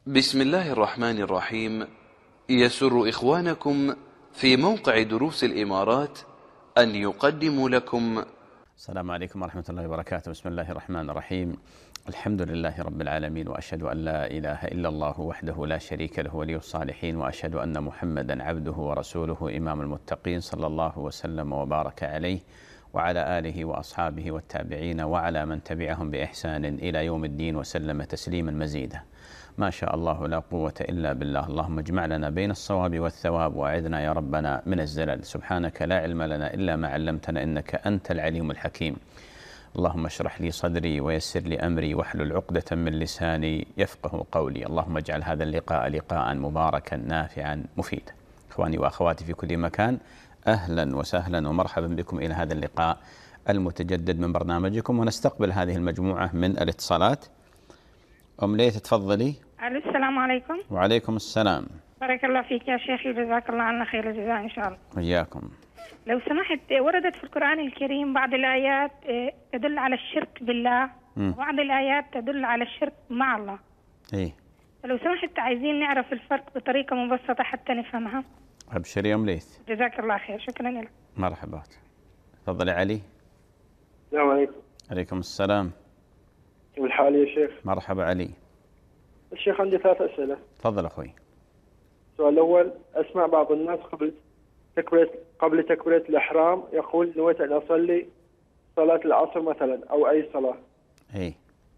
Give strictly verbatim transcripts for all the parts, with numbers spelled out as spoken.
بسم الله الرحمن الرحيم. يسر إخوانكم في موقع دروس الإمارات أن يقدموا لكم. السلام عليكم ورحمة الله وبركاته. بسم الله الرحمن الرحيم. الحمد لله رب العالمين، وأشهد أن لا إله إلا الله وحده لا شريك له ولي الصالحين، وأشهد أن محمدا عبده ورسوله إمام المتقين، صلى الله وسلم وبارك عليه وعلى آله وأصحابه والتابعين وعلى من تبعهم بإحسان إلى يوم الدين، وسلم تسليما مزيدا. ما شاء الله لا قوة إلا بالله. اللهم اجمع لنا بين الصواب والثواب، وأعذنا يا ربنا من الزلل. سبحانك لا علم لنا إلا ما علمتنا، إنك أنت العليم الحكيم. اللهم اشرح لي صدري ويسر لي أمري واحلل عقدة من لساني يفقه قولي. اللهم اجعل هذا اللقاء لقاء مباركا نافعا مفيدا. إخواني وأخواتي في كل مكان، أهلا وسهلا ومرحبا بكم إلى هذا اللقاء المتجدد من برنامجكم، ونستقبل هذه المجموعة من الاتصالات. أم ليه تتفضلي. الو، السلام عليكم. وعليكم السلام. بارك الله فيك يا شيخي، جزاك الله عنا خير الجزاء إن شاء الله. وإياكم. لو سمحت، وردت في القرآن الكريم بعض الآيات تدل على الشرك بالله، وبعض الآيات تدل على الشرك مع الله. إيه. فلو سمحت عايزين نعرف الفرق بطريقة مبسطة حتى نفهمها. أبشر يا أم ليث. جزاك الله خير، شكرا لك. مرحبا. تفضلي علي. السلام عليكم. عليكم السلام. كيف الحال يا شيخ؟ مرحبا علي. الشيخ عندي ثلاث أسئلة. تفضل أخوي. السؤال الأول، أسمع بعض الناس قبل تكبيرة قبل تكبيرة الإحرام يقول نويت أن أصلي صلاة العصر مثلا أو أي صلاة. إيه.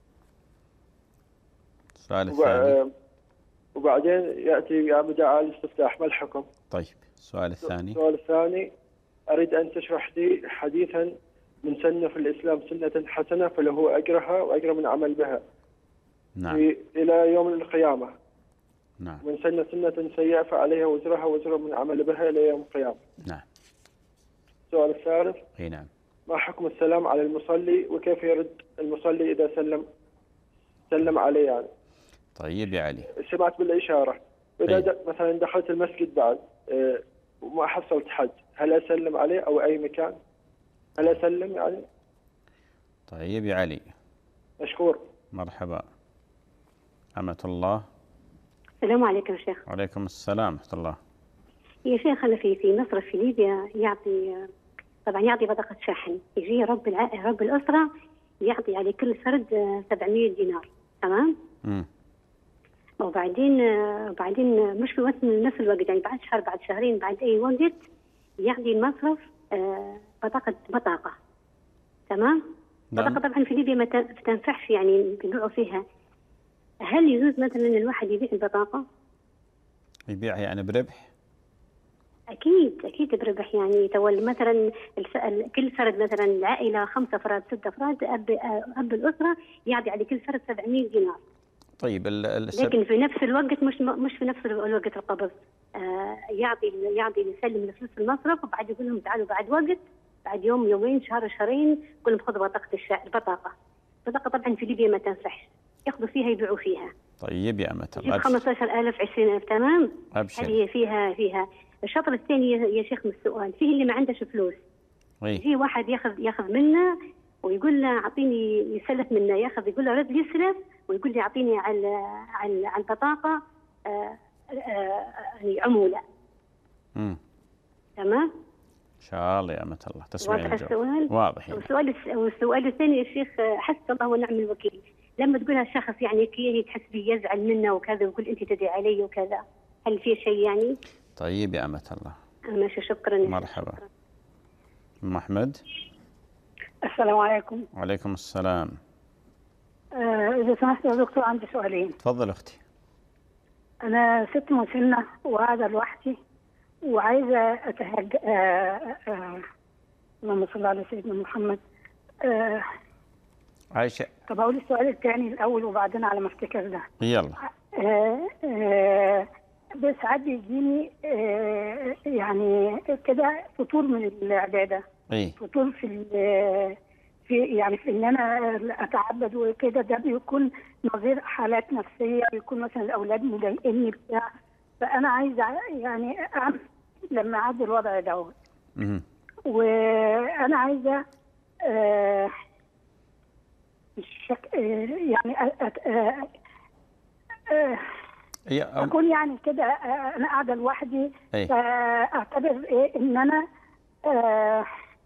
السؤال وبع... الثاني. وبعدين يأتي بدعاء الاستفتاح، ما الحكم؟ طيب، السؤال الثاني. السؤال الثاني، أريد أن تشرح لي حديثا من سن في الإسلام سنة حسنة فله أجرها وأجر من عمل بها. نعم. إلى يوم القيامة. نعم. من سن سنة سيئة فعليها وزرها وزر من عمل بها إلى يوم القيامة. نعم. السؤال الثالث، اي نعم. ما حكم السلام على المصلي وكيف يرد المصلي إذا سلم سلم عليه يعني؟ طيب يا علي. سمعت بالإشارة، وإذا أي. د- مثلا دخلت المسجد بعد آه، وما حصلت حج، هل أسلم عليه أو أي مكان؟ هل أسلم يعني؟ طيب يا علي. مشكور. مرحبا. أمة الله. السلام عليكم يا شيخ. وعليكم السلام ورحمة الله. يا شيخ، أنا في في مصر في ليبيا يعطي طبعا يعطي بطاقة شحن، يجي رب الع... رب الأسرة يعطي على كل فرد سبعمية دينار، تمام؟ امم وبعدين وبعدين مش في وقت نفس الوقت، يعني بعد شهر بعد شهرين بعد أي وقت يعطي المصرف آه، بطاقة بطاقة، تمام؟ نعم. بطاقة طبعا في ليبيا ما تنفعش، يعني بيبيعوا فيها. هل يجوز مثلا إن الواحد يبيع البطاقة؟ يبيعها يعني بربح؟ أكيد أكيد بربح، يعني تولي مثلا الف... كل فرد مثلا العائلة خمسة أفراد ستة أفراد، أب أب الأسرة يعطي على كل فرد سبعمية دينار. طيب ال السب... لكن في نفس الوقت مش مش في نفس الوقت القبض، آه يعطي يعطي يسلم الفلوس في المصرف، وبعد يقول لهم تعالوا بعد وقت، بعد يوم يومين شهر شهرين يقول لهم خذوا بطاقة الشا... البطاقة. البطاقة طبعا في ليبيا ما تنفعش، ياخذوا فيها يبيعوا فيها. طيب يا أمة الله. يجيب خمسة ألف عشرين ألف، تمام؟ أبشر. هذه فيها فيها الشطر الثاني يا شيخ من السؤال، فيه اللي ما عندهش فلوس. إيه. في واحد ياخذ ياخذ منه ويقول له اعطيني، يسلف منه، ياخذ يقول له رد يسلف ويقول لي اعطيني على على على البطاقه آه آه يعني عموله. امم تمام. إن شاء الله يا أمة الله تسمعين واضح الجواب. السؤال؟ واضح. يعني. والسؤال والسؤال الثاني يا شيخ، حسب الله ونعم الوكيل، لما تقولها شخص يعني كي تحس بيه يزعل منه وكذا ويقول انت تدعي علي وكذا، هل في شيء يعني؟ طيب يا أمة الله. ماشي، شكرا. مرحبا. أم أحمد. السلام عليكم. وعليكم السلام. آه، إذا سمحت يا دكتور عندي سؤالين. تفضل أختي. أنا ست مسنة وقاعدة لوحدي وعايزة أتهج آه آه اللهم صل على سيدنا محمد. آه عايشة. طب أقول السؤال الثاني الأول وبعدين على ما أفتكر ده. يلا. آه آه بس ساعات بيجيني آه يعني كده فتور من العبادة. إيه. فتور في ال- في يعني في ان انا اتعبد وكده، ده بيكون نظير حالات نفسيه، بيكون مثلا الاولاد مضايقني بتاع، فانا عايزه يعني اعمل لما اعدي الوضع دوت. امم وانا عايزه آه الشك... آه يعني أ... أ... آه آه اكون يعني كده انا قاعده لوحدي، أي. اعتبر ايه ان انا آه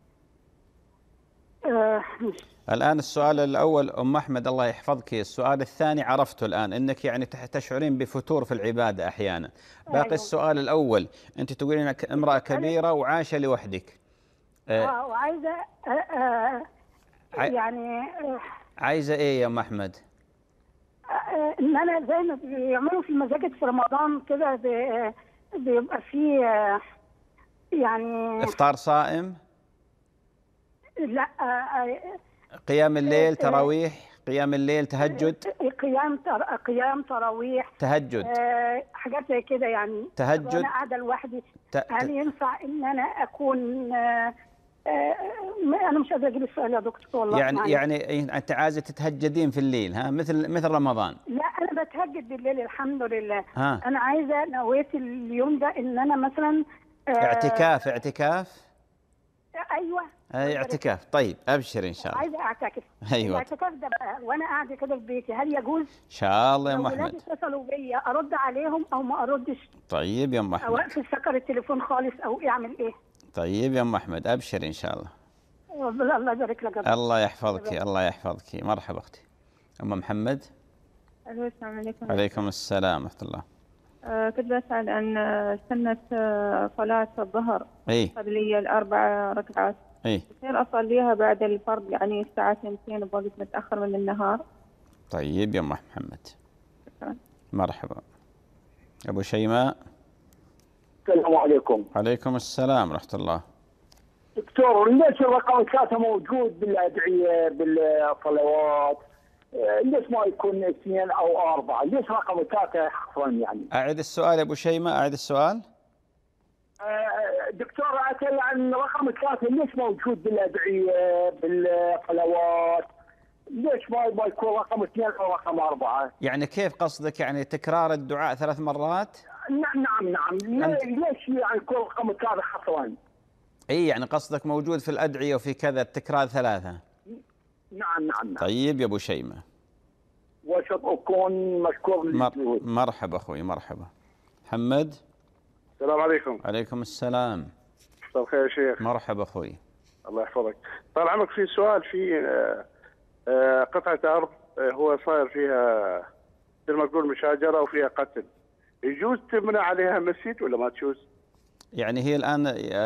آه الآن السؤال الأول أم أحمد الله يحفظك، السؤال الثاني عرفته الآن أنك يعني تشعرين بفتور في العبادة أحيانا. باقي أيوة. السؤال الأول أنت تقولين أنك امرأة كبيرة وعايشة لوحدك. آه وعايزة آه آه يعني آه عايزة إيه يا أم أحمد؟ آه إن أنا زي ما بيعملوا في المساجد في رمضان كده بيبقى فيه آه يعني إفطار صائم؟ لا آه قيام الليل، تراويح، قيام الليل، تهجد، قيام تر... قيام تراويح، تهجد، آه حاجات زي كده يعني. تهجد. انا قاعده لوحدي، ت... هل ينفع ان انا اكون آه آه انا مش قادره اجيب السؤال يا دكتور والله. يعني معي. يعني انت عايزه تتهجدين في الليل ها مثل مثل رمضان؟ لا انا بتهجد بالليل الحمد لله. ها. انا عايزه نويت اليوم ده ان انا مثلا آه اعتكاف اعتكاف ايوه اي اعتكاف. طيب ابشر ان شاء الله. عايزه اعتكف. ايوه الاعتكاف ده بقى وانا قاعده كده في بيتي هل يجوز؟ ان شاء الله يا ام لو احمد. ولادي اتصلوا بيا ارد عليهم او ما اردش؟ طيب يا ام احمد. او اقفل سكر التليفون خالص او اعمل ايه؟ طيب يا ام احمد ابشر ان شاء الله. الله يبارك لك. الله يحفظك الله يحفظك. مرحبا اختي ام محمد. الو السلام عليكم. وعليكم السلام ورحمه الله. آه كنت بسأل عن سنة صلاة الظهر. اي قبلية الأربع ركعات. اي. كيف أصليها بعد الفرض يعني الساعة اثنتين بوقت متأخر من النهار؟ طيب يا ام محمد. شكرا. مرحبا. ابو شيماء. السلام عليكم. عليكم السلام ورحمه الله. دكتور ليش الرقم ثلاثة موجود بالأدعية بالصلوات؟ ليش ما يكون اثنين أو أربعة؟ ليش رقم ثلاثة حصرا يعني؟ أعد السؤال يا أبو شيماء، أعد السؤال. دكتور أسأل عن رقم ثلاثة ليش موجود بالأدعية بالصلوات؟ ليش ما ما يكون رقم اثنين أو رقم أربعة؟ يعني كيف قصدك؟ يعني تكرار الدعاء ثلاث مرات؟ نعم نعم نعم. أنت... ليش يعني يكون رقم ثلاثة حصرا؟ اي يعني قصدك موجود في الأدعية وفي كذا التكرار ثلاثة. نعم نعم نعم. طيب يا ابو شيماء. وشرط اكون مشكور مر... مرحبا اخوي مرحبا. محمد. السلام عليكم. عليكم السلام. مساء الخير يا شيخ. مرحبا اخوي. الله يحفظك. طال عمرك في سؤال في قطعة أرض هو صاير فيها مثل ما تقول مشاجرة وفيها قتل، يجوز تبنى عليها مسجد ولا ما تجوز؟ يعني هي الآن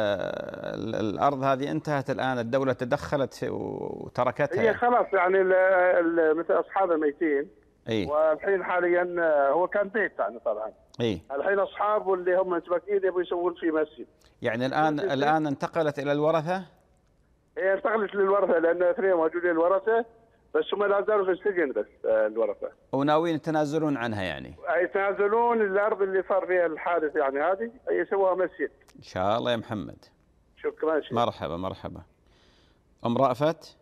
الأرض هذه انتهت الآن، الدولة تدخلت وتركتها. هي خلاص يعني مثل أصحاب الميتين. اي. والحين حاليا هو كان بيت يعني طبعا. اي. الحين أصحابه اللي هم متبقين يبغوا يسوون فيه مسجد. يعني الآن الآن انتقلت إلى الورثة؟ هي انتقلت للورثة لأن اثنين موجودين الورثة بس هم لا زالوا في السجن بس الورثة. وناويين يتنازلون عنها يعني؟ يتنازلون الأرض اللي صار فيها الحادث يعني هذه يسووها مسجد. إن شاء الله يا محمد. شكرا شيخ. مرحبا مرحبا. أم رأفت.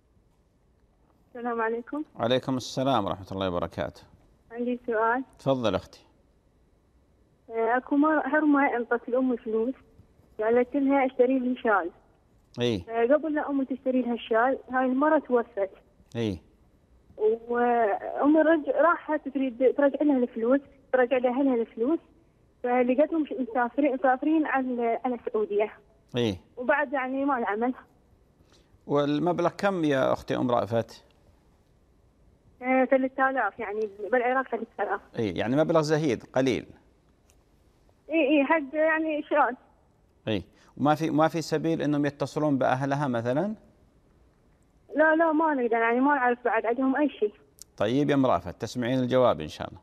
السلام عليكم. وعليكم السلام ورحمة الله وبركاته. عندي سؤال. تفضل أختي. أكو حرمة انطت الأم فلوس قالت لها اشتري لي شال. اي. قبل لا أمي تشتري لها الشال هاي المرة توفت. اي. وأمي رج... راحت تريد ترجع لها الفلوس، ترجع لها لها الفلوس، فلقيتهم مسافرين مسافرين على على السعودية. اي. وبعد يعني ما العمل. والمبلغ كم يا أختي أم رأفت؟ ثلاثة آلاف يعني بالعراق ثلاثة آلاف. اي يعني مبلغ زهيد قليل. اي اي حق يعني شال. اي وما في ما في سبيل انهم يتصلون باهلها مثلا؟ لا لا ما نقدر يعني ما نعرف بعد عندهم اي شيء. طيب يا ام رأفت تسمعين الجواب ان شاء الله.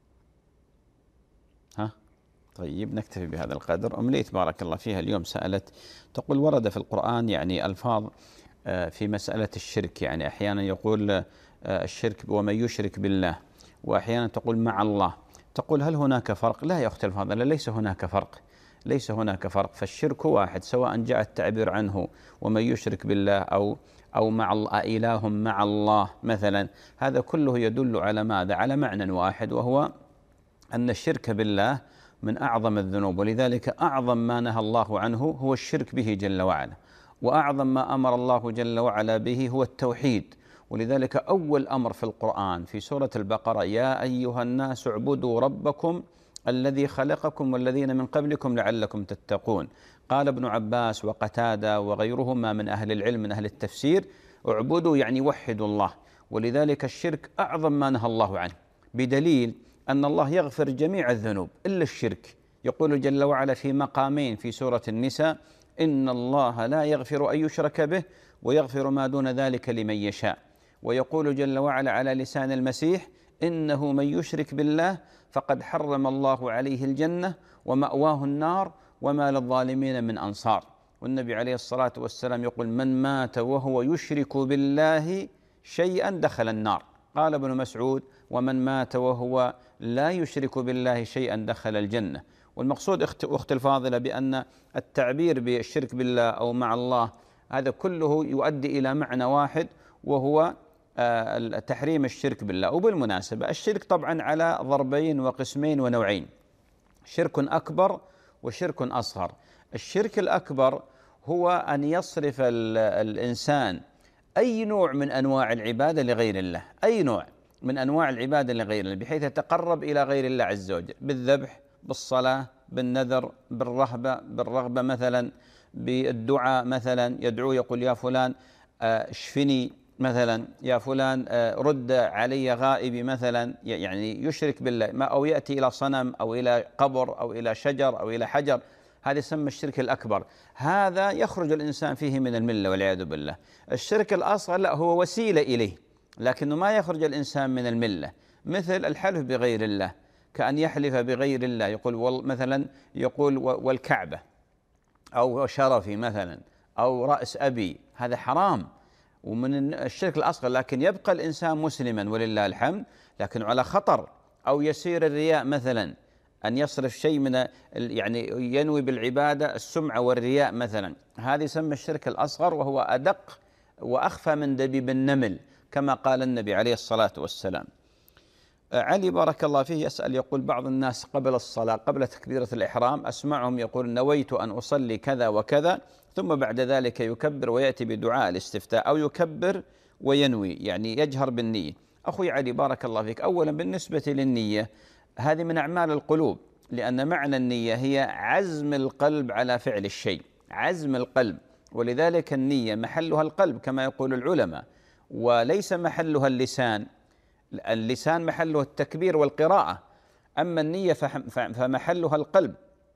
ها؟ طيب نكتفي بهذا القدر. ام ليث بارك الله فيها اليوم سألت تقول ورد في القرآن يعني الفاظ في مسألة الشرك، يعني احيانا يقول الشرك ومن يشرك بالله، واحيانا تقول مع الله. تقول هل هناك فرق؟ لا يا أختي الفاضلة ليس هناك فرق، ليس هناك فرق، فالشرك واحد سواء جاء التعبير عنه ومن يشرك بالله أو أو مع الله إله مع الله مثلا، هذا كله يدل على ماذا؟ على معنى واحد، وهو أن الشرك بالله من أعظم الذنوب، ولذلك أعظم ما نهى الله عنه هو الشرك به جل وعلا، وأعظم ما أمر الله جل وعلا به هو التوحيد، ولذلك أول أمر في القرآن في سورة البقرة: يا أيها الناس اعبدوا ربكم الذي خلقكم والذين من قبلكم لعلكم تتقون. قال ابن عباس وقتادة وغيرهما من أهل العلم من أهل التفسير: اعبدوا يعني وحدوا الله. ولذلك الشرك أعظم ما نهى الله عنه، بدليل أن الله يغفر جميع الذنوب إلا الشرك. يقول جل وعلا في مقامين في سورة النساء: إن الله لا يغفر أن يشرك به ويغفر ما دون ذلك لمن يشاء. ويقول جل وعلا على لسان المسيح: إنه من يشرك بالله فقد حرم الله عليه الجنة ومأواه النار وما للظالمين من أنصار. والنبي عليه الصلاة والسلام يقول: من مات وهو يشرك بالله شيئا دخل النار. قال ابن مسعود: ومن مات وهو لا يشرك بالله شيئا دخل الجنة. والمقصود أخت الفاضلة بأن التعبير بالشرك بالله أو مع الله هذا كله يؤدي إلى معنى واحد، وهو تحريم الشرك بالله. وبالمناسبة الشرك طبعا على ضربين وقسمين ونوعين: شرك أكبر وشرك أصغر. الشرك الأكبر هو أن يصرف الإنسان أي نوع من أنواع العبادة لغير الله، أي نوع من أنواع العبادة لغير الله، بحيث يتقرب إلى غير الله عز وجل بالذبح، بالصلاة، بالنذر، بالرهبة، بالرغبة مثلا، بالدعاء مثلا، يدعو يقول: يا فلان اشفني مثلا، يا فلان رد علي غائبي مثلا، يعني يشرك بالله، ما أو يأتي إلى صنم أو إلى قبر أو إلى شجر أو إلى حجر. هذا يسمى الشرك الأكبر، هذا يخرج الإنسان فيه من الملة والعياذ بالله. الشرك الأصغر لا، هو وسيلة إليه لكنه ما يخرج الإنسان من الملة، مثل الحلف بغير الله، كأن يحلف بغير الله، يقول مثلا يقول والكعبة أو شرفي مثلا أو رأس أبي، هذا حرام ومن الشرك الأصغر. لكن يبقى الإنسان مسلما ولله الحمد، لكن على خطر. أو يسير الرياء مثلا، أن يصرف شيء من يعني ينوي بالعبادة السمعة والرياء مثلا، هذا يسمى الشرك الأصغر، وهو أدق وأخفى من دبيب النمل كما قال النبي عليه الصلاة والسلام. علي بارك الله فيه يسأل يقول: بعض الناس قبل الصلاة قبل تكبيرة الإحرام أسمعهم يقول: نويت أن أصلي كذا وكذا، ثم بعد ذلك يكبر ويأتي بدعاء الاستفتاء، أو يكبر وينوي يعني يجهر بالنية. أخوي علي بارك الله فيك، أولا بالنسبة للنية هذه من أعمال القلوب، لأن معنى النية هي عزم القلب على فعل الشيء، عزم القلب، ولذلك النية محلها القلب كما يقول العلماء، وليس محلها اللسان. اللسان محله التكبير والقراءة، أما النية فمحلها القلب.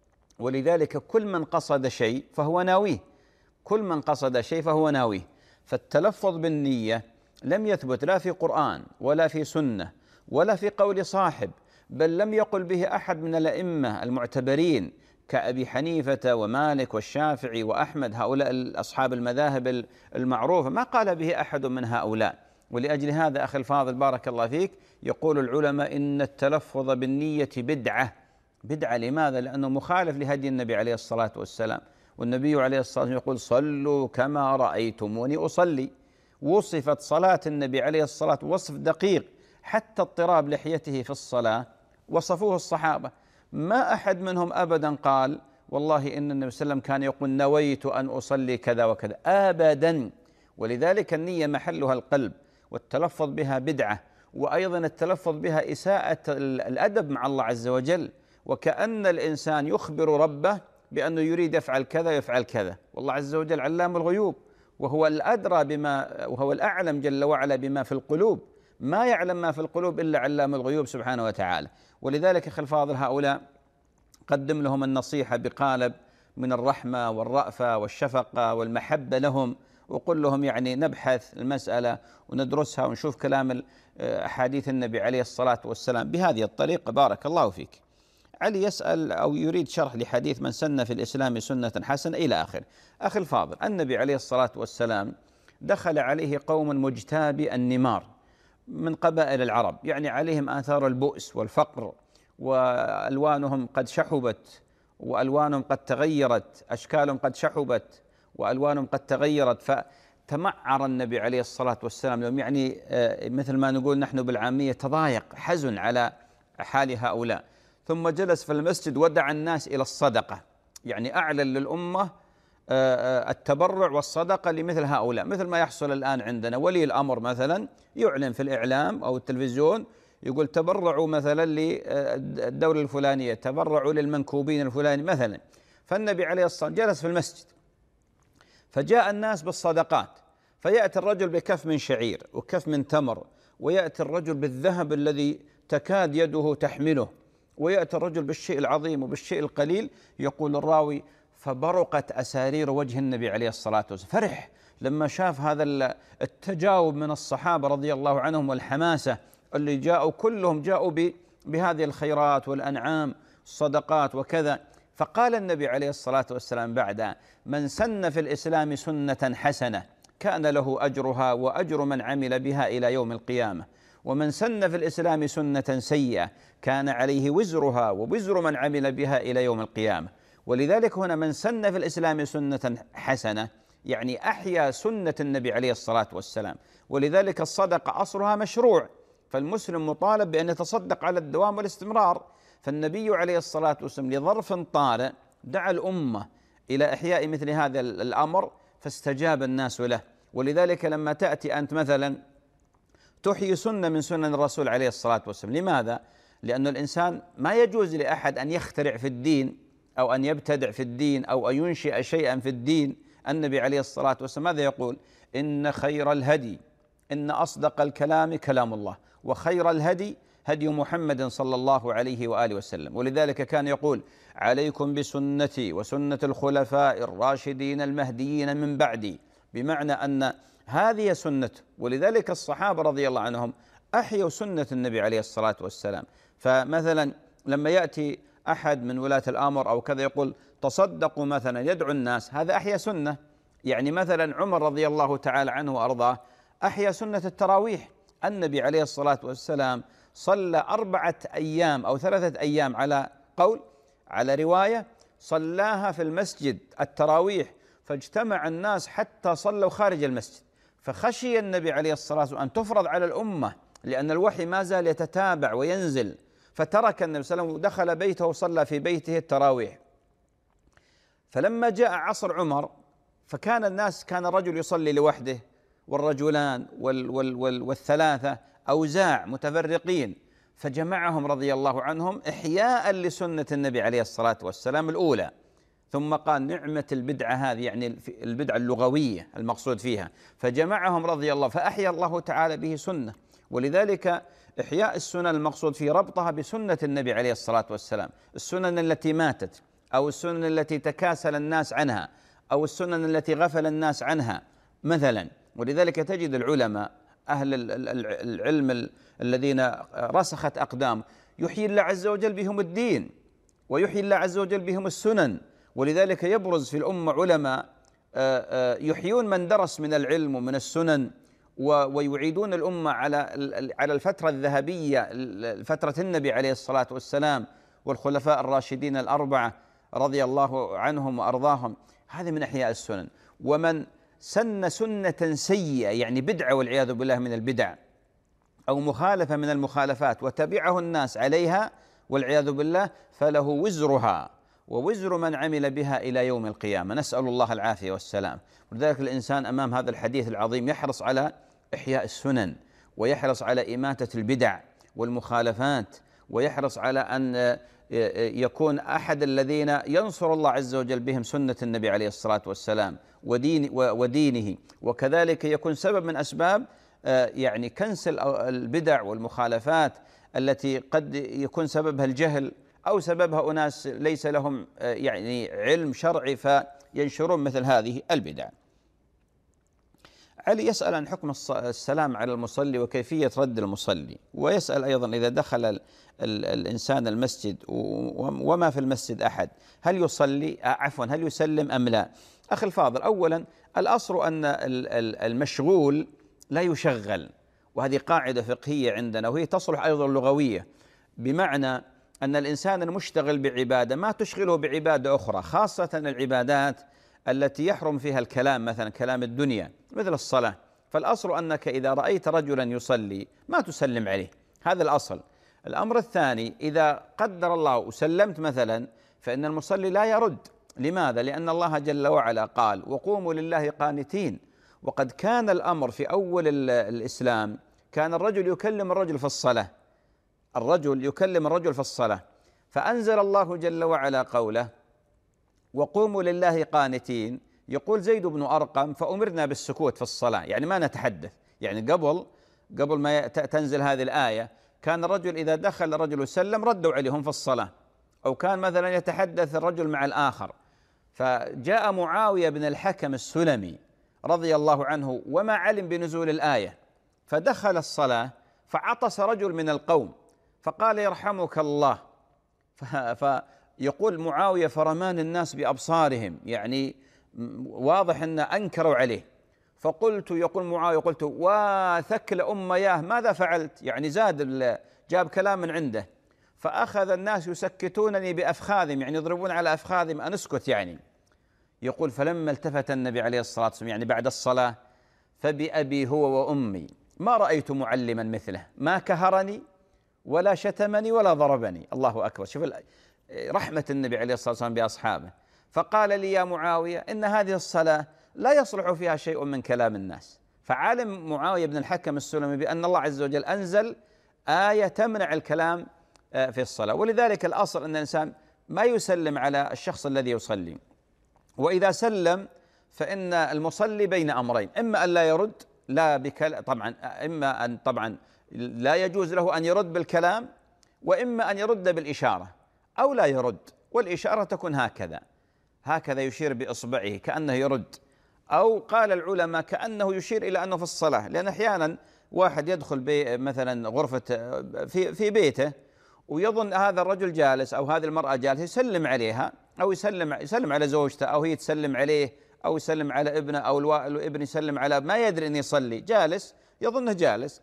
ولذلك كل من قصد شيء فهو ناويه، كل من قصد شيء فهو ناويه. فالتلفظ بالنية لم يثبت لا في قرآن ولا في سنة ولا في قول صاحب، بل لم يقل به أحد من الأئمة المعتبرين كأبي حنيفة ومالك والشافعي وأحمد، هؤلاء أصحاب المذاهب المعروفة، ما قال به أحد من هؤلاء. ولأجل هذا أخي الفاضل بارك الله فيك، يقول العلماء إن التلفظ بالنية بدعة. بدعة لماذا؟ لأنه مخالف لهدي النبي عليه الصلاة والسلام، والنبي عليه الصلاة والسلام يقول: صلوا كما رأيتموني أصلي. وصفت صلاة النبي عليه الصلاة وصف دقيق، حتى اضطراب لحيته في الصلاة وصفوه الصحابة، ما أحد منهم أبدا قال والله إن النبي صلى الله عليه وسلم كان يقول نويت أن أصلي كذا وكذا، أبدا. ولذلك النية محلها القلب، والتلفظ بها بدعة، وأيضا التلفظ بها إساءة الأدب مع الله عز وجل، وكأن الإنسان يخبر ربه بأنه يريد يفعل كذا يفعل كذا، والله عز وجل علام الغيوب، وهو الأدرى بما وهو الأعلم جل وعلا بما في القلوب، ما يعلم ما في القلوب إلا علام الغيوب سبحانه وتعالى. ولذلك أخي الفاضل هؤلاء قدم لهم النصيحة بقالب من الرحمة والرأفة والشفقة والمحبة لهم، وقل لهم يعني نبحث المسألة وندرسها ونشوف كلام أحاديث النبي عليه الصلاة والسلام بهذه الطريقة. بارك الله فيك. علي يسأل أو يريد شرح لحديث من سن في الإسلام سنة حسنة إلى آخر. أخي الفاضل، النبي عليه الصلاة والسلام دخل عليه قوم مجتابي النمار من قبائل العرب، يعني عليهم آثار البؤس والفقر، وألوانهم قد شحبت، وألوانهم قد تغيرت، أشكالهم قد شحبت، وألوانهم قد تغيرت. فتمعر النبي عليه الصلاة والسلام لهم، يعني مثل ما نقول نحن بالعامية تضايق، حزن على حال هؤلاء. ثم جلس في المسجد ودعا الناس إلى الصدقة، يعني أعلن للأمة التبرع والصدقة لمثل هؤلاء، مثل ما يحصل الآن عندنا ولي الأمر مثلا يعلن في الإعلام أو التلفزيون يقول تبرعوا مثلا للدولة الفلانية، تبرعوا للمنكوبين الفلاني مثلا. فالنبي عليه الصلاة والسلام جلس في المسجد فجاء الناس بالصدقات، فيأتي الرجل بكف من شعير وكف من تمر، ويأتي الرجل بالذهب الذي تكاد يده تحمله، ويأتي الرجل بالشيء العظيم وبالشيء القليل. يقول الراوي فبرقت أسارير وجه النبي عليه الصلاة والسلام، فرح لما شاف هذا التجاوب من الصحابة رضي الله عنهم والحماسة اللي جاءوا كلهم جاءوا بهذه الخيرات والأنعام الصدقات وكذا. فقال النبي عليه الصلاة والسلام بعد: من سن في الإسلام سنة حسنة كان له أجرها وأجر من عمل بها إلى يوم القيامة، ومن سن في الإسلام سنة سيئة كان عليه وزرها ووزر من عمل بها إلى يوم القيامة. ولذلك هنا من سن في الإسلام سنة حسنة يعني أحيا سنة النبي عليه الصلاة والسلام. ولذلك الصدقة أصلها مشروع، فالمسلم مطالب بأن يتصدق على الدوام والاستمرار. فالنبي عليه الصلاة والسلام لظرف طارئ دعا الأمة إلى إحياء مثل هذا الأمر فاستجاب الناس له. ولذلك لما تأتي أنت مثلا تحيي سنة من سنن الرسول عليه الصلاة والسلام، لماذا؟ لأن الإنسان ما يجوز لأحد أن يخترع في الدين أو أن يبتدع في الدين أو أن ينشئ شيئا في الدين. النبي عليه الصلاة والسلام ماذا يقول؟ إن خير الهدي إن أصدق الكلام كلام الله، وخير الهدي هدي محمد صلى الله عليه وآله وسلم. ولذلك كان يقول: عليكم بسنتي وسنة الخلفاء الراشدين المهديين من بعدي، بمعنى أن هذه سنته. ولذلك الصحابة رضي الله عنهم أحيوا سنة النبي عليه الصلاة والسلام. فمثلا لما يأتي أحد من ولاة الأمر أو كذا يقول تصدقوا مثلا يدعو الناس، هذا أحيا سنة. يعني مثلا عمر رضي الله تعالى عنه وأرضاه أحيا سنة التراويح. النبي عليه الصلاة والسلام صلى أربعة أيام أو ثلاثة أيام على قول، على رواية صلاها في المسجد التراويح، فاجتمع الناس حتى صلوا خارج المسجد. فخشي النبي عليه الصلاة والسلام أن تفرض على الأمة لأن الوحي ما زال يتتابع وينزل، فترك النبي صلى الله عليه وسلم ودخل بيته وصلى في بيته التراويح. فلما جاء عصر عمر فكان الناس كان الرجل يصلي لوحده والرجلان وال وال وال والثلاثة أوزاع متفرقين، فجمعهم رضي الله عنهم إحياء لسنة النبي عليه الصلاة والسلام الأولى. ثم قال: نعمة البدعة هذه، يعني البدعة اللغوية المقصود فيها، فجمعهم رضي الله فأحيا الله تعالى به سنة. ولذلك إحياء السنن المقصود في ربطها بسنة النبي عليه الصلاة والسلام، السنن التي ماتت أو السنن التي تكاسل الناس عنها أو السنن التي غفل الناس عنها مثلا. ولذلك تجد العلماء أهل العلم الذين رسخت أقدام يحيي الله عز وجل بهم الدين ويحيي الله عز وجل بهم السنن. ولذلك يبرز في الأمة علماء يحيون من درس من العلم ومن السنن ويعيدون الأمة على على الفترة الذهبية، فترة النبي عليه الصلاة والسلام والخلفاء الراشدين الأربعة رضي الله عنهم وأرضاهم. هذه من إحياء السنن. ومن سن سنة سيئة يعني بدعة والعياذ بالله من البدع أو مخالفة من المخالفات وتبعه الناس عليها والعياذ بالله فله وزرها ووزر من عمل بها إلى يوم القيامة، نسأل الله العافية والسلام. ولذلك الإنسان أمام هذا الحديث العظيم يحرص على إحياء السنن ويحرص على إماتة البدع والمخالفات، ويحرص على أن يكون أحد الذين ينصر الله عز وجل بهم سنة النبي عليه الصلاة والسلام ودين ودينه، وكذلك يكون سبب من أسباب يعني كنس البدع والمخالفات التي قد يكون سببها الجهل أو سببها أناس ليس لهم يعني علم شرعي فينشرون مثل هذه البدع. علي يسأل عن حكم السلام على المصلي وكيفية رد المصلي، ويسأل أيضا إذا دخل ال ال الإنسان المسجد وما في المسجد أحد هل يصلي عفوا هل يسلم أم لا؟ أخي الفاضل، أولا الأصل أن المشغول لا يشغل، وهذه قاعدة فقهية عندنا وهي تصلح أيضا لغوية، بمعنى أن الإنسان المشتغل بعبادة ما تشغله بعبادة أخرى، خاصة العبادات التي يحرم فيها الكلام مثلا كلام الدنيا مثل الصلاة. فالأصل أنك إذا رأيت رجلا يصلي ما تسلم عليه، هذا الأصل. الأمر الثاني إذا قدر الله وسلمت مثلا فإن المصلي لا يرد، لماذا؟ لأن الله جل وعلا قال وقوموا لله قانتين، وقد كان الأمر في أول الإسلام كان الرجل يكلم الرجل في الصلاة، الرجل يكلم الرجل في الصلاة، فأنزل الله جل وعلا قوله وقوموا لله قانتين. يقول زيد بن أرقم فأمرنا بالسكوت في الصلاة، يعني ما نتحدث. يعني قبل قبل ما تنزل هذه الآية كان الرجل إذا دخل الرجل وسلم ردوا عليهم في الصلاة، أو كان مثلا يتحدث الرجل مع الآخر. فجاء معاوية بن الحكم السلمي رضي الله عنه وما علم بنزول الآية، فدخل الصلاة فعطس رجل من القوم فقال يرحمك الله. فيقول معاوية فرمان الناس بأبصارهم، يعني واضح أن أنكروا عليه. فقلت، يقول معاوية، قلت وثكل أمياه ماذا فعلت؟ يعني زاد، جاب كلام من عنده. فأخذ الناس يسكتونني بأفخاذهم، يعني يضربون على أفخاذهم أن أسكت يعني. يقول فلما التفت النبي عليه الصلاة والسلام يعني بعد الصلاة فبأبي هو وأمي ما رأيت معلما مثله، ما كهرني ولا شتمني ولا ضربني. الله أكبر، شوف رحمة النبي عليه الصلاة والسلام بأصحابه. فقال لي يا معاوية إن هذه الصلاة لا يصلح فيها شيء من كلام الناس. فعلم معاوية بن الحكم السلمي بأن الله عز وجل أنزل آية تمنع الكلام في الصلاة، ولذلك الأصل أن الإنسان ما يسلم على الشخص الذي يصلي، وإذا سلم فإن المصلي بين أمرين، إما أن لا يرد لا بكلام طبعا، إما أن طبعا لا يجوز له أن يرد بالكلام، وإما أن يرد بالإشارة أو لا يرد، والإشارة تكون هكذا هكذا يشير بإصبعه كأنه يرد، أو قال العلماء كأنه يشير إلى أنه في الصلاة. لأن أحيانا واحد يدخل بي مثلا غرفة في في بيته ويظن هذا الرجل جالس أو هذه المرأة جالسة، يسلم عليها أو يسلم يسلم على زوجته، أو هي تسلم عليه، أو يسلم على ابنه، أو الابن يسلم على، ما يدري أن يصلي، جالس يظنه جالس،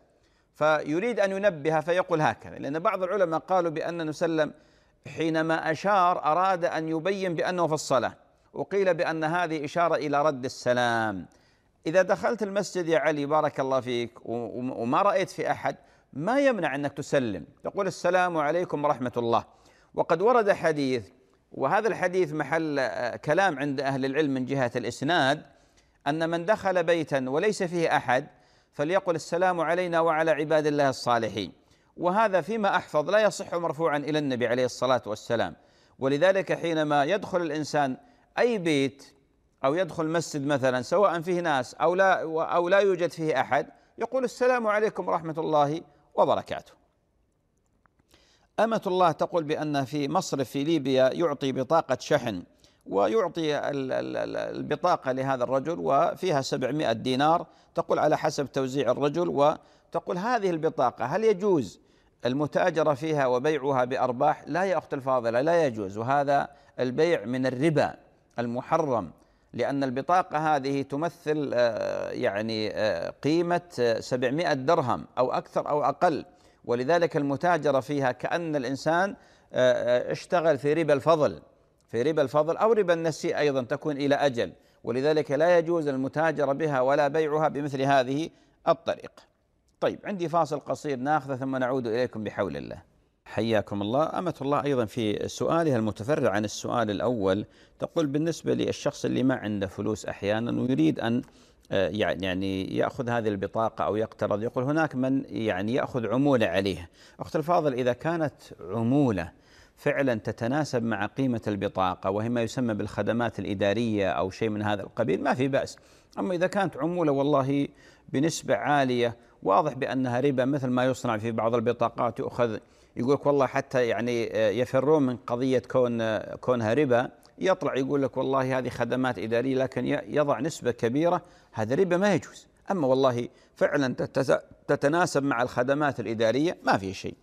فيريد أن ينبه فيقول هكذا. لأن بعض العلماء قالوا بأن نسلم حينما أشار أراد أن يبين بأنه في الصلاة، وقيل بأن هذه إشارة إلى رد السلام. إذا دخلت المسجد يا علي بارك الله فيك وما رأيت في أحد، ما يمنع أنك تسلم، تقول السلام عليكم ورحمة الله. وقد ورد حديث، وهذا الحديث محل كلام عند أهل العلم من جهة الإسناد، أن من دخل بيتا وليس فيه أحد فليقل السلام علينا وعلى عباد الله الصالحين. وهذا فيما أحفظ لا يصح مرفوعا إلى النبي عليه الصلاة والسلام. ولذلك حينما يدخل الإنسان أي بيت أو يدخل مسجد مثلا سواء فيه ناس أو لا أو لا يوجد فيه أحد، يقول السلام عليكم ورحمة الله وبركاته. أمة الله تقول بأن في مصرف في ليبيا يعطي بطاقة شحن، ويعطي البطاقة لهذا الرجل وفيها سبعمائة دينار، تقول على حسب توزيع الرجل، وتقول هذه البطاقة هل يجوز المتاجرة فيها وبيعها بأرباح؟ لا يا أخت الفاضلة، لا يجوز، وهذا البيع من الربا المحرم، لأن البطاقة هذه تمثل يعني قيمة سبعمائة درهم أو أكثر أو أقل، ولذلك المتاجرة فيها كأن الإنسان اشتغل في ربا الفضل في ربا الفضل أو ربا النسيء أيضا تكون إلى أجل، ولذلك لا يجوز المتاجرة بها ولا بيعها بمثل هذه الطريقة. طيب عندي فاصل قصير ناخذه ثم نعود إليكم بحول الله. حياكم الله. أمة الله أيضا في سؤالها المتفرع عن السؤال الأول تقول بالنسبة للشخص اللي ما عنده فلوس أحيانا ويريد أن يعني يأخذ هذه البطاقة أو يقترض، يقول هناك من يعني يأخذ عمولة عليه. أخت الفاضل، إذا كانت عمولة فعلا تتناسب مع قيمة البطاقة وهي ما يسمى بالخدمات الإدارية أو شيء من هذا القبيل ما في بأس. أما إذا كانت عمولة والله بنسبة عالية واضح بأنها ربا، مثل ما يصنع في بعض البطاقات يؤخذ، يقولك والله حتى يعني يفرون من قضية كون كونها ربا، يطلع يقول لك والله هذه خدمات إدارية لكن يضع نسبة كبيرة، هذا ربا ما يجوز. أما والله فعلا تتناسب مع الخدمات الإدارية ما في شيء.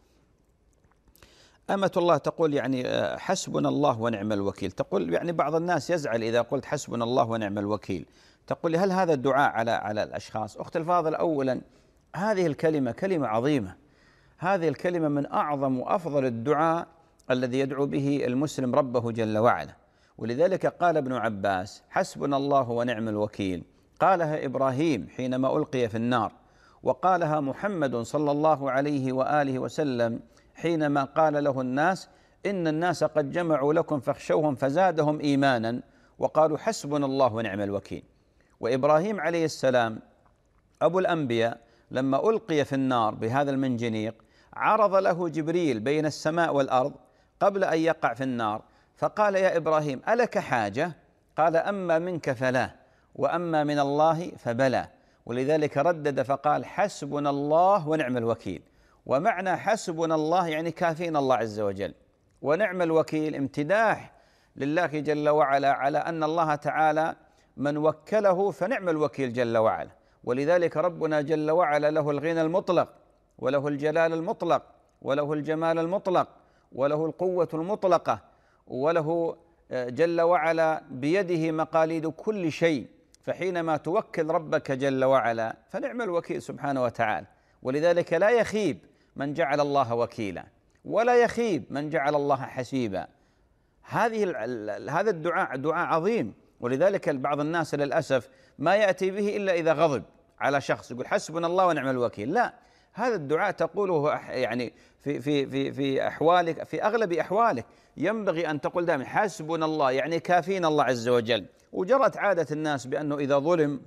أمة الله تقول يعني حسبنا الله ونعم الوكيل، تقول يعني بعض الناس يزعل إذا قلت حسبنا الله ونعم الوكيل، تقول هل هذا الدعاء على على الأشخاص؟ أخت الفاضل، أولا هذه الكلمة كلمة عظيمة، هذه الكلمة من أعظم وأفضل الدعاء الذي يدعو به المسلم ربه جل وعلا، ولذلك قال ابن عباس حسبنا الله ونعم الوكيل، قالها إبراهيم حينما ألقي في النار، وقالها محمد صلى الله عليه وآله وسلم حينما قال له الناس إن الناس قد جمعوا لكم فاخشوهم فزادهم إيمانا وقالوا حسبنا الله ونعم الوكيل. وإبراهيم عليه السلام أبو الأنبياء لما ألقي في النار بهذا المنجنيق عرض له جبريل بين السماء والأرض قبل أن يقع في النار، فقال يا إبراهيم ألك حاجة؟ قال أما منك فلا، وأما من الله فبلى. ولذلك ردد فقال حسبنا الله ونعم الوكيل. ومعنى حسبنا الله يعني كافينا الله عز وجل، ونعم الوكيل امتداح لله جل وعلا على أن الله تعالى من وكله فنعم الوكيل جل وعلا. ولذلك ربنا جل وعلا له الغنى المطلق، وله الجلال المطلق، وله الجمال المطلق، وله القوة المطلقة، وله جل وعلا بيده مقاليد كل شيء. فحينما توكل ربك جل وعلا فنعم الوكيل سبحانه وتعالى. ولذلك لا يخيب من جعل الله وكيلا، ولا يخيب من جعل الله حسيبا. هذه هذا الدعاء دعاء عظيم. ولذلك بعض الناس للأسف ما يأتي به إلا إذا غضب على شخص يقول حسبنا الله ونعم الوكيل. لا، هذا الدعاء تقوله يعني في في في في أحوالك، في أغلب أحوالك ينبغي أن تقول دائما حسبنا الله، يعني كافينا الله عز وجل. وجرت عادة الناس بأنه إذا ظلم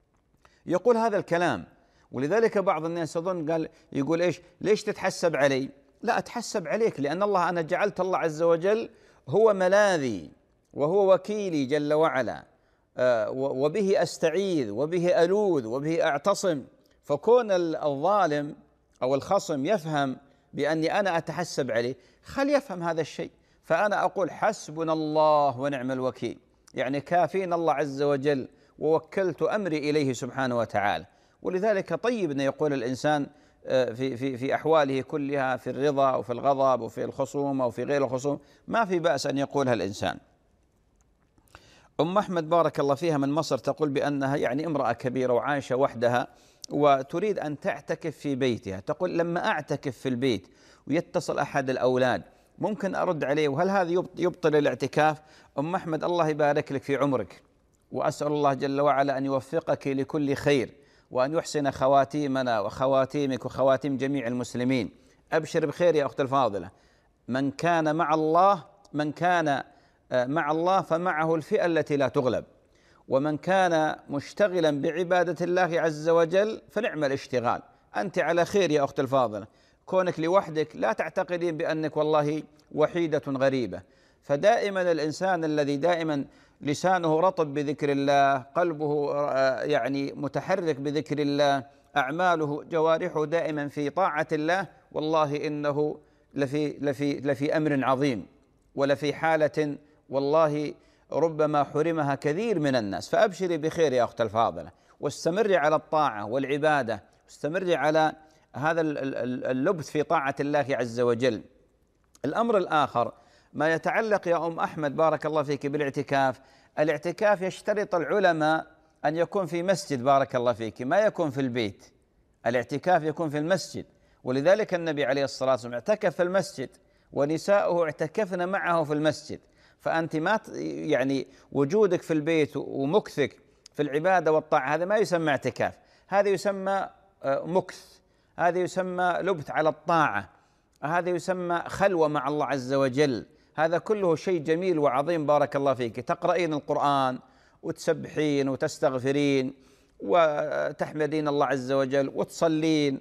يقول هذا الكلام. ولذلك بعض الناس يظن قال يقول إيش ليش تتحسب علي؟ لا، أتحسب عليك لأن الله أنا جعلت الله عز وجل هو ملاذي وهو وكيلي جل وعلا، وبه أستعيذ وبه ألوذ وبه أعتصم. فكون الظالم أو الخصم يفهم بأني أنا أتحسب عليه، خل يفهم هذا الشيء. فأنا أقول حسبنا الله ونعم الوكيل، يعني كافينا الله عز وجل ووكلت أمري إليه سبحانه وتعالى. ولذلك طيب أن يقول الإنسان في في في أحواله كلها، في الرضا وفي الغضب وفي الخصومة وفي غير الخصوم، ما في بأس أن يقولها الإنسان. أم أحمد بارك الله فيها من مصر تقول بأنها يعني امرأة كبيرة وعايشة وحدها وتريد أن تعتكف في بيتها. تقول لما أعتكف في البيت ويتصل أحد الأولاد ممكن أرد عليه، وهل هذا يبطل الاعتكاف؟ أم أحمد الله يبارك لك في عمرك، وأسأل الله جل وعلا أن يوفقك لكل خير، وأن يحسن خواتيمنا وخواتيمك وخواتيم جميع المسلمين. أبشر بخير يا أخت الفاضلة. من كان مع الله من كان مع الله فمعه الفئة التي لا تغلب، ومن كان مشتغلا بعبادة الله عز وجل فنعم الاشتغال. أنت على خير يا أخت الفاضلة، كونك لوحدك لا تعتقدين بأنك والله وحيدة غريبة. فدائما الإنسان الذي دائما لسانه رطب بذكر الله، قلبه يعني متحرك بذكر الله، أعماله جوارحه دائما في طاعة الله، والله إنه لفي, لفي, لفي أمر عظيم، ولفي حالة والله ربما حرمها كثير من الناس. فأبشري بخير يا أخت الفاضلة، واستمري على الطاعة والعبادة، واستمري على هذا اللبث في طاعة الله عز وجل. الأمر الآخر ما يتعلق يا أم أحمد بارك الله فيك بالاعتكاف. الاعتكاف يشترط العلماء أن يكون في مسجد بارك الله فيك، ما يكون في البيت. الاعتكاف يكون في المسجد، ولذلك النبي عليه الصلاة والسلام اعتكف في المسجد ونساؤه اعتكفن معه في المسجد. فأنت ما يعني وجودك في البيت ومكثك في العبادة والطاعة هذا ما يسمى اعتكاف، هذا يسمى مكث، هذا يسمى لبث على الطاعة، هذا يسمى خلوة مع الله عز وجل. هذا كله شيء جميل وعظيم بارك الله فيك. تقرأين القرآن وتسبحين وتستغفرين وتحمدين الله عز وجل وتصلين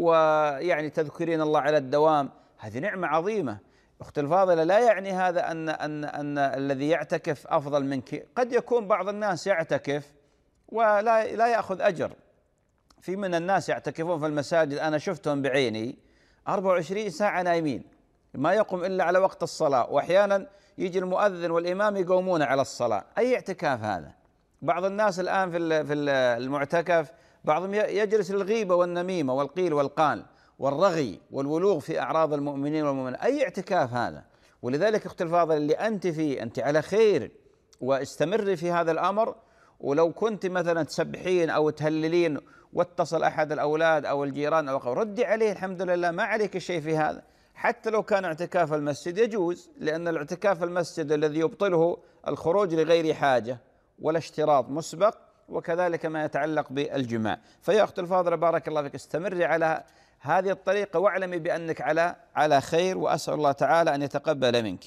ويعني تذكرين الله على الدوام، هذه نعمة عظيمة. أخت الفاضلة لا يعني هذا أن, أن, أن الذي يعتكف أفضل منك. قد يكون بعض الناس يعتكف ولا لا يأخذ أجر. في من الناس يعتكفون في المساجد أنا شفتهم بعيني أربعة وعشرين ساعة نايمين، ما يقوم إلا على وقت الصلاة، وأحيانا يجي المؤذن والإمام يقومون على الصلاة. أي اعتكاف هذا؟ بعض الناس الآن في في المعتكف بعضهم يجلس للغيبة والنميمة والقيل والقال والرغي والولوغ في أعراض المؤمنين والمؤمنات. أي اعتكاف هذا؟ ولذلك أخت الفاضل اللي أنت فيه أنت على خير، واستمري في هذا الأمر. ولو كنت مثلا تسبحين أو تهللين واتصل أحد الأولاد أو الجيران أو ردي عليه، الحمد لله ما عليك شيء في هذا. حتى لو كان اعتكاف المسجد يجوز، لأن الاعتكاف المسجد الذي يبطله الخروج لغير حاجة ولا اشتراط مسبق، وكذلك ما يتعلق بالجماع. فيا أخت الفاضلة بارك الله فيك استمري على هذه الطريقة، واعلمي بأنك على على خير، وأسأل الله تعالى أن يتقبل منك.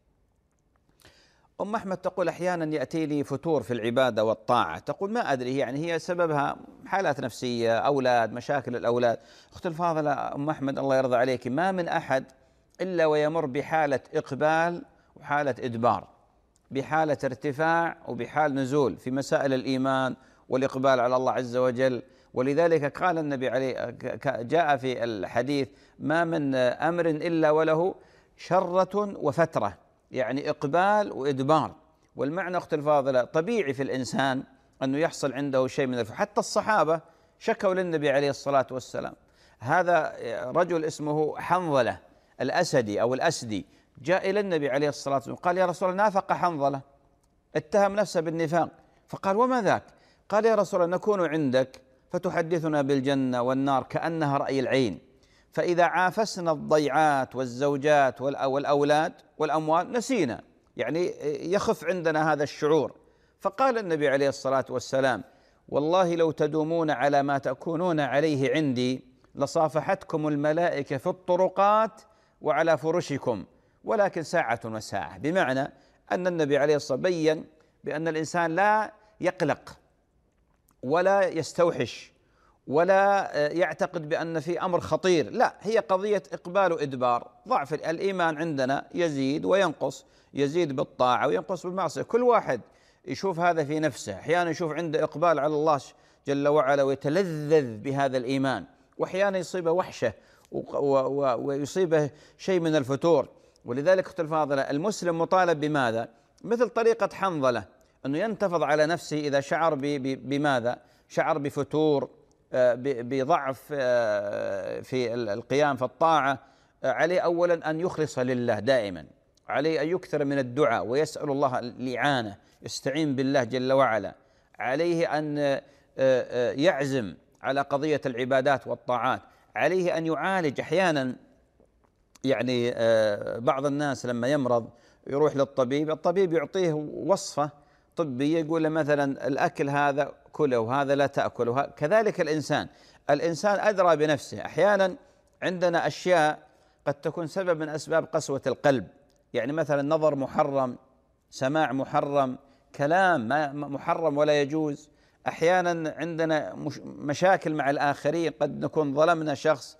أم أحمد تقول أحيانا يأتي لي فتور في العبادة والطاعة، تقول ما أدري يعني هي سببها حالات نفسية، أولاد، مشاكل الأولاد. أخت الفاضلة أم أحمد الله يرضى عليك، ما من أحد إلا ويمر بحالة إقبال وحالة إدبار، بحالة ارتفاع وبحال نزول في مسائل الإيمان والإقبال على الله عز وجل. ولذلك قال النبي عليه، جاء في الحديث: ما من أمر إلا وله شرة وفترة، يعني إقبال وإدبار. والمعنى أخت الفاضلة طبيعي في الإنسان أنه يحصل عنده شيء من الف... حتى الصحابة شكوا للنبي عليه الصلاة والسلام. هذا رجل اسمه حنظلة الأسدي أو الأسدي جاء إلى النبي عليه الصلاة والسلام قال: يا رسول الله نافق حنظلة، اتهم نفسه بالنفاق. فقال: وما ذاك؟ قال: يا رسول الله نكون عندك فتحدثنا بالجنة والنار كأنها رأي العين، فإذا عافسنا الضيعات والزوجات والأولاد والأموال نسينا، يعني يخف عندنا هذا الشعور. فقال النبي عليه الصلاة والسلام: والله لو تدومون على ما تكونون عليه عندي لصافحتكم الملائكة في الطرقات وعلى فرشكم، ولكن ساعة وساعة. بمعنى أن النبي عليه الصلاة والسلام بين بأن الإنسان لا يقلق ولا يستوحش ولا يعتقد بأن في أمر خطير، لا، هي قضية إقبال وإدبار. ضعف الإيمان عندنا يزيد وينقص، يزيد بالطاعة وينقص بالمعصية. كل واحد يشوف هذا في نفسه، أحيانا يشوف عنده إقبال على الله جل وعلا ويتلذذ بهذا الإيمان، وأحيانا يصيبه وحشة ويصيبه شيء من الفتور. ولذلك أخت الفاضلة المسلم مطالب بماذا؟ مثل طريقة حنظلة، أنه ينتفض على نفسه إذا شعر بماذا؟ شعر بفتور، بضعف في القيام في الطاعة. عليه أولا أن يخلص لله دائما، عليه أن يكثر من الدعاء ويسأل الله الإعانة، يستعين بالله جل وعلا. عليه أن يعزم على قضية العبادات والطاعات. عليه أن يعالج. أحيانا يعني بعض الناس لما يمرض يروح للطبيب، الطبيب يعطيه وصفة طبية يقول له مثلا الأكل هذا كله وهذا لا تأكله. كذلك الإنسان الإنسان أدرى بنفسه. أحيانا عندنا أشياء قد تكون سبب من أسباب قسوة القلب، يعني مثلا نظر محرم، سماع محرم، كلام محرم ولا يجوز. أحيانا عندنا مشاكل مع الآخرين، قد نكون ظلمنا شخص،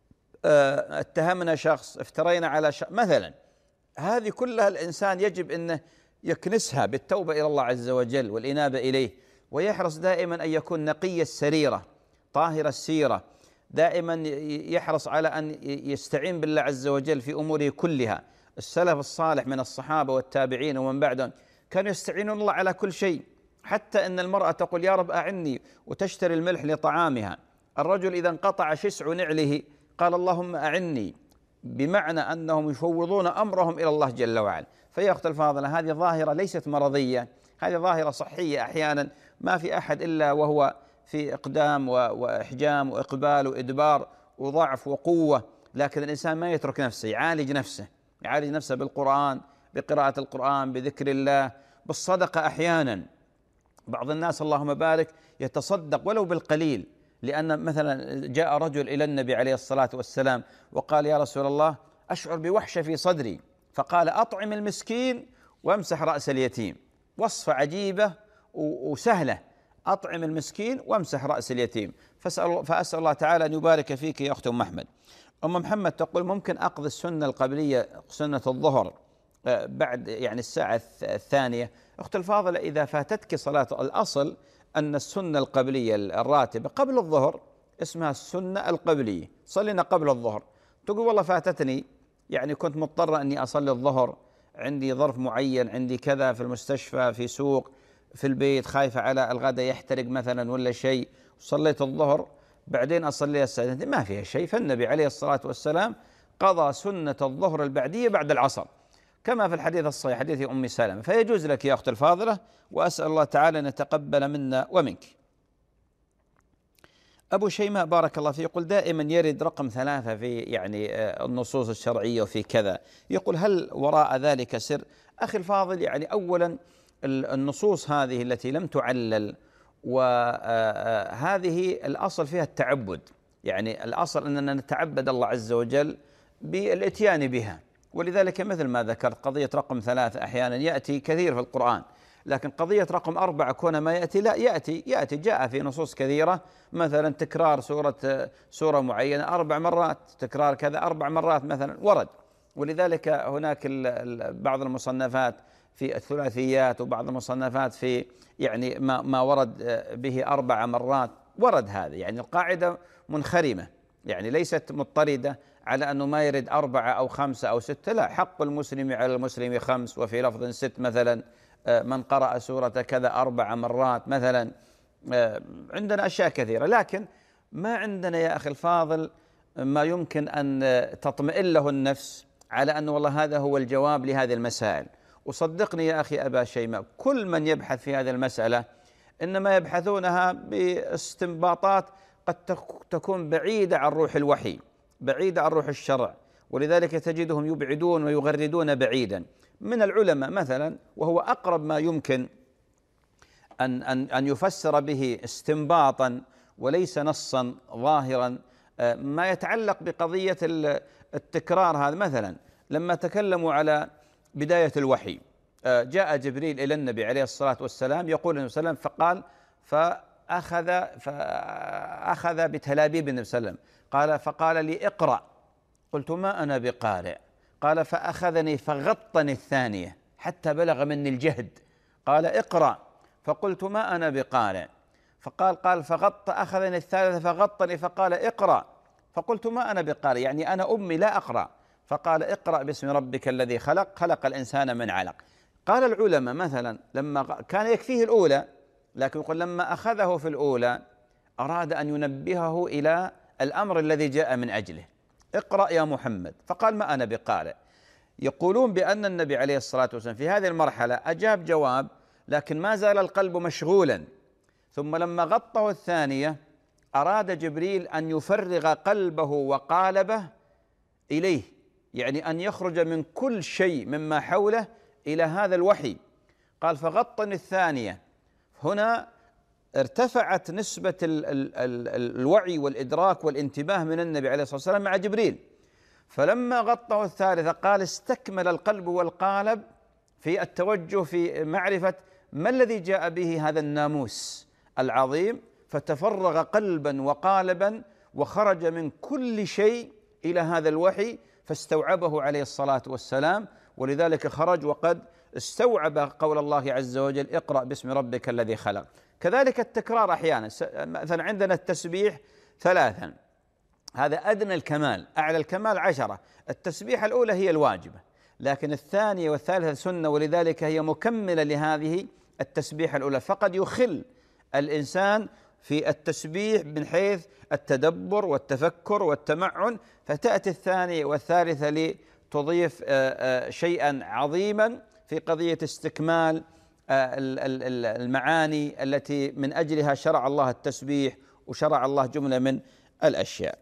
اتهمنا شخص، افترينا على شخص مثلا. هذه كلها الإنسان يجب أنه يكنسها بالتوبة إلى الله عز وجل والإنابة إليه، ويحرص دائما أن يكون نقي السريرة طاهر السيرة، دائما يحرص على أن يستعين بالله عز وجل في أموره كلها. السلف الصالح من الصحابة والتابعين ومن بعدهم كانوا يستعينون الله على كل شيء، حتى أن المرأة تقول: يا رب أعني، وتشتري الملح لطعامها. الرجل إذا انقطع شسع نعله قال: اللهم أعني، بمعنى أنهم يفوضون أمرهم إلى الله جل وعلا. فيا أخت الفاضلة هذه ظاهرة ليست مرضية، هذه ظاهرة صحية. أحيانا ما في أحد إلا وهو في إقدام وإحجام وإقبال وإدبار وضعف وقوة، لكن الإنسان ما يترك نفسه، يعالج نفسه، يعالج نفسه بالقرآن، بقراءة القرآن، بذكر الله، بالصدقة. أحيانا بعض الناس اللهم بارك يتصدق ولو بالقليل، لأن مثلا جاء رجل إلى النبي عليه الصلاة والسلام وقال: يا رسول الله أشعر بوحشة في صدري، فقال: أطعم المسكين وامسح رأس اليتيم. وصفة عجيبة وسهلة: أطعم المسكين وامسح رأس اليتيم. فأسأل, فأسأل الله تعالى أن يبارك فيك يا أخت أم أحمد. أم محمد تقول: ممكن أقضي السنة القبلية سنة الظهر بعد يعني الساعة الثانية؟ أخت الفاضلة إذا فاتتك صلاة، الأصل أن السنة القبلية الراتبة قبل الظهر اسمها السنة القبلية، صلينا قبل الظهر. تقول: والله فاتتني، يعني كنت مضطرة أني أصلي الظهر، عندي ظرف معين، عندي كذا في المستشفى، في سوق، في البيت، خايفة على الغداء يحترق مثلا ولا شيء، صليت الظهر بعدين أصلي الساعة، ما فيها شيء. فالنبي عليه الصلاة والسلام قضى سنة الظهر البعدية بعد العصر، كما في الحديث الصحيح حديث أم سلمة. فيجوز لك يا أخت الفاضلة، وأسأل الله تعالى أن يتقبل منا ومنك. أبو شيماء بارك الله فيه يقول: دائما يرد رقم ثلاثة في يعني النصوص الشرعية وفي كذا، يقول: هل وراء ذلك سر؟ أخي الفاضل، يعني أولا النصوص هذه التي لم تعلل، وهذه الأصل فيها التعبد، يعني الأصل أننا نتعبد الله عز وجل بالإتيان بها. ولذلك مثل ما ذكرت قضية رقم ثلاثة أحيانا يأتي كثير في القرآن، لكن قضية رقم أربعة كون ما يأتي لا يأتي يأتي جاء في نصوص كثيرة، مثلا تكرار سورة سورة معينة أربع مرات، تكرار كذا أربع مرات مثلا ورد. ولذلك هناك بعض المصنفات في الثلاثيات وبعض المصنفات في يعني ما ما ورد به أربع مرات ورد هذا، يعني القاعدة منخرمة يعني ليست مضطردة على أنه ما يرد أربعة أو خمسة أو ستة، لا، حق المسلم على المسلم خمس، وفي لفظ ست مثلا من قرأ سورة كذا أربع مرات مثلا. عندنا أشياء كثيرة، لكن ما عندنا يا أخي الفاضل ما يمكن أن تطمئن له النفس على أن والله هذا هو الجواب لهذه المسائل. وصدقني يا أخي أبا شيماء، كل من يبحث في هذه المسألة إنما يبحثونها باستنباطات قد تكون بعيدة عن روح الوحي، بعيدة عن روح الشرع، ولذلك تجدهم يبعدون ويغردون بعيدا من العلماء مثلا، وهو أقرب ما يمكن أن أن أن يفسر به استنباطا وليس نصا ظاهرا ما يتعلق بقضية التكرار هذا. مثلا لما تكلموا على بداية الوحي، جاء جبريل إلى النبي عليه الصلاة والسلام يقول النبي صلى الله عليه وسلم فقال فأخذ فأخذ بتلابيب النبي صلى الله عليه وسلم، قال فقال لي اقرأ، قلت ما أنا بقارئ، قال فأخذني فغطني الثانية حتى بلغ مني الجهد، قال اقرأ، فقلت ما أنا بقارئ، فقال قال فغط أخذني الثالثة فغطني فقال اقرأ، فقلت ما أنا بقارئ يعني أنا أمي لا أقرأ، فقال اقرأ باسم ربك الذي خلق خلق الإنسان من علق. قال العلماء مثلا لما كان يكفيه الأولى، لكن يقول لما أخذه في الأولى أراد أن ينبهه إلى الأمر الذي جاء من أجله، اقرأ يا محمد، فقال ما أنا بقارئ. يقولون بأن النبي عليه الصلاة والسلام في هذه المرحلة أجاب جواب، لكن ما زال القلب مشغولا، ثم لما غطه الثانية أراد جبريل أن يفرغ قلبه وقالبه إليه، يعني أن يخرج من كل شيء مما حوله إلى هذا الوحي. قال فغطني الثانية، هنا ارتفعت نسبة ال ال ال الوعي والإدراك والانتباه من النبي عليه الصلاة والسلام مع جبريل. فلما غطه الثالثة قال استكمل القلب والقالب في التوجه في معرفة ما الذي جاء به هذا الناموس العظيم، فتفرغ قلبا وقالبا وخرج من كل شيء إلى هذا الوحي فاستوعبه عليه الصلاة والسلام. ولذلك خرج وقد استوعب قول الله عز وجل اقرأ باسم ربك الذي خلق. كذلك التكرار أحيانا، مثلا عندنا التسبيح ثلاثا، هذا أدنى الكمال، أعلى الكمال عشرة. التسبيحة الأولى هي الواجبة، لكن الثانية والثالثة سنة، ولذلك هي مكملة لهذه التسبيحة الأولى. فقد يخل الإنسان في التسبيح من حيث التدبر والتفكر والتمعن، فتأتي الثانية والثالثة لتضيف شيئا عظيما في قضية استكمال المعاني التي من أجلها شرع الله التسبيح وشرع الله جملة من الأشياء.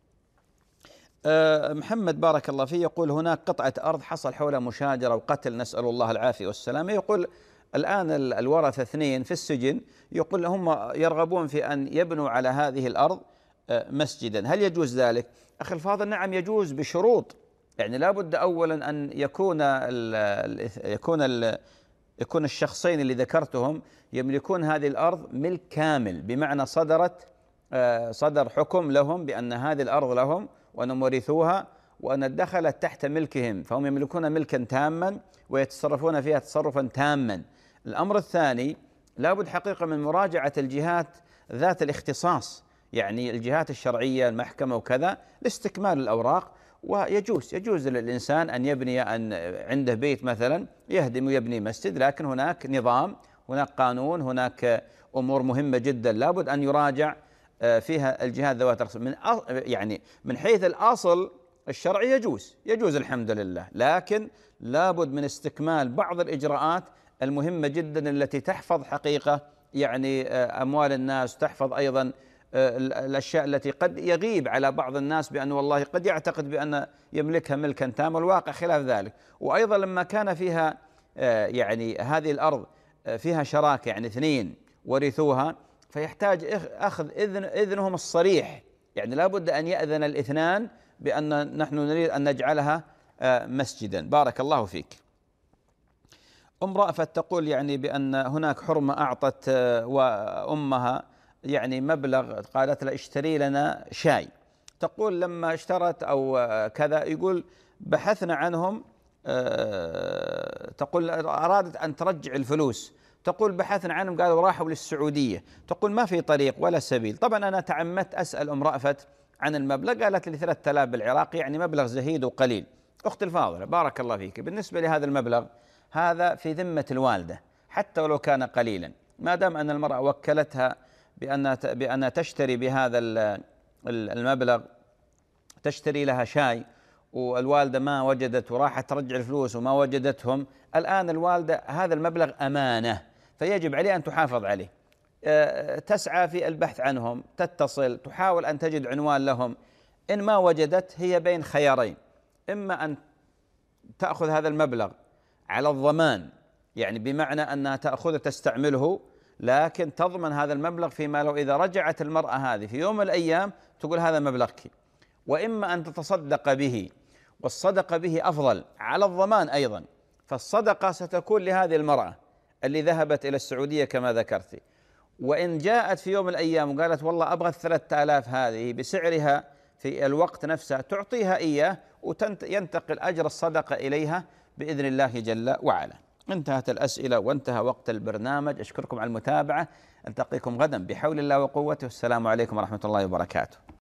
محمد بارك الله فيه يقول هناك قطعة أرض حصل حولها مشاجرة وقتل، نسأل الله العافية والسلامة. يقول الآن الورثة اثنين في السجن، يقول هم يرغبون في أن يبنوا على هذه الأرض مسجدا، هل يجوز ذلك؟ أخي الفاضل نعم يجوز بشروط، يعني لا بد أولا أن يكون ال يكون ال يكون الشخصين اللي ذكرتهم يملكون هذه الأرض ملك كامل، بمعنى صدرت صدر حكم لهم بأن هذه الأرض لهم وأنهم ورثوها وأن دخلت تحت ملكهم، فهم يملكون ملكا تاما ويتصرفون فيها تصرفا تاما. الأمر الثاني لابد حقيقة من مراجعة الجهات ذات الاختصاص، يعني الجهات الشرعية المحكمة وكذا لاستكمال الأوراق. ويجوز يجوز للإنسان أن يبني أن عنده بيت مثلا يهدم ويبني مسجد، لكن هناك نظام، هناك قانون، هناك أمور مهمة جدا لابد أن يراجع فيها الجهات ذوات الاختصاص. من يعني من حيث الأصل الشرعي يجوز يجوز الحمد لله، لكن لابد من استكمال بعض الإجراءات المهمة جدا التي تحفظ حقيقة يعني أموال الناس، تحفظ أيضا الأشياء التي قد يغيب على بعض الناس بأن والله قد يعتقد بأن يملكها ملكا تاما، والواقع خلاف ذلك. وأيضا لما كان فيها يعني هذه الأرض فيها شراكة، يعني اثنين ورثوها، فيحتاج أخذ إذن إذنهم الصريح يعني لا بد أن يأذن الاثنان بأن نحن نريد أن نجعلها مسجدا. بارك الله فيك. أم رأفت تقول يعني بأن هناك حرمة أعطت وأمها يعني مبلغ، قالت له اشتري لنا شاي. تقول لما اشترت أو كذا، يقول بحثنا عنهم، تقول أرادت أن ترجع الفلوس، تقول بحثنا عنهم قالوا راحوا للسعودية. تقول ما في طريق ولا سبيل. طبعا أنا تعمدت أسأل أم رأفت عن المبلغ، قالت لي ثلاثة آلاف بالعراق، يعني مبلغ زهيد وقليل. أختي الفاضلة بارك الله فيك، بالنسبة لهذا المبلغ هذا في ذمة الوالدة حتى ولو كان قليلا، ما دام أن المرأة وكلتها بأن بأن تشتري بهذا المبلغ، تشتري لها شاي، والوالدة ما وجدت وراحت ترجع الفلوس وما وجدتهم. الآن الوالدة هذا المبلغ أمانة، فيجب عليه أن تحافظ عليه، تسعى في البحث عنهم، تتصل، تحاول أن تجد عنوان لهم. إن ما وجدت هي بين خيارين، إما أن تأخذ هذا المبلغ على الضمان، يعني بمعنى أنها تأخذه تستعمله، لكن تضمن هذا المبلغ فيما لو إذا رجعت المرأة هذه في يوم من الأيام تقول هذا مبلغك. وإما أن تتصدق به، والصدقة به أفضل على الضمان أيضا، فالصدقة ستكون لهذه المرأة اللي ذهبت إلى السعودية كما ذكرت. وإن جاءت في يوم من الأيام وقالت والله أبغى الثلاثة آلاف هذه بسعرها في الوقت نفسه، تعطيها إياه وينتقل أجر الصدقة إليها بإذن الله جل وعلا. انتهت الأسئلة وانتهى وقت البرنامج. أشكركم على المتابعة، ألتقيكم غدا بحول الله وقوته، والسلام عليكم ورحمة الله وبركاته.